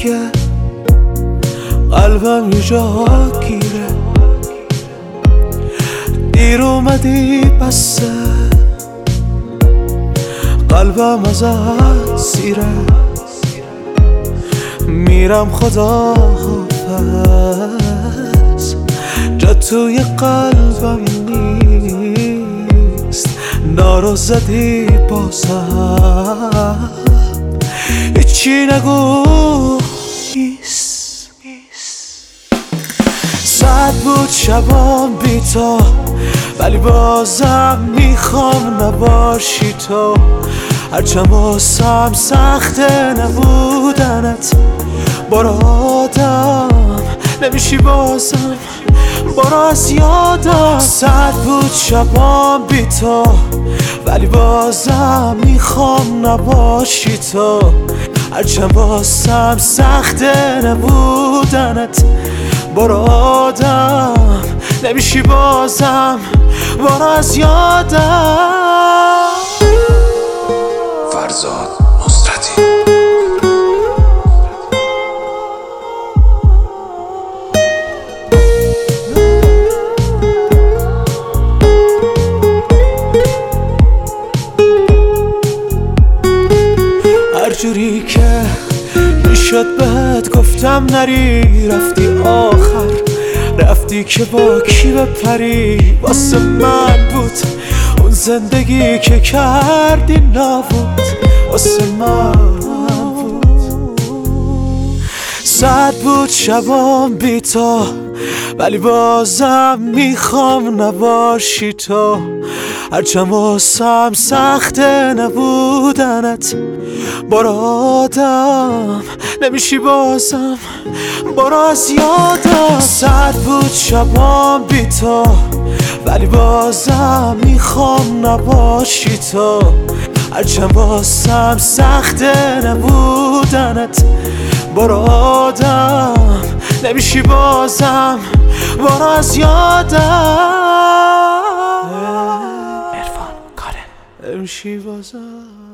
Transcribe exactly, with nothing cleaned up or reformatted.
دیگه قلبم یه جا گیره، دیر اومدی بسه قلبم ازت سیره، میرم خدا حافظ جا توی قلبم نیست، نارو زدی بازم هیچی نگو نیست. ساعت بود شبام بی تو ولی بازم میخوام نباشی تو، هرچند واسم سخته نبودنت، برو آدم نمیشی بازم، برو از یادم. ساعت بود شبام بی تو ولی بازم میخوام نباشی تو، هرچند واسم سخته نبودنت، برو آدم نمیشی بازم، برو از یادم. فرزاد نصرتی. هر جوری که میشد بهت گفتم نری، رفتی آخر رفتی که با کی بپری، واسه من بود اون زندگی که کردی نبود، واسه من بود. ساعت بود شبام بی تو ولی بازم میخوام نباشی تو، هرچند واسم سخته نبودنت، برو آدم نمیشی بازم، برو از یادم. ساعت بود شبام بی تو ولی بازم میخوام نباشی تو، هرچند واسم سخته نبودنت، برو آدم نمیشی بازم، برو از یادم. عرفان کارن نمیشی بازم.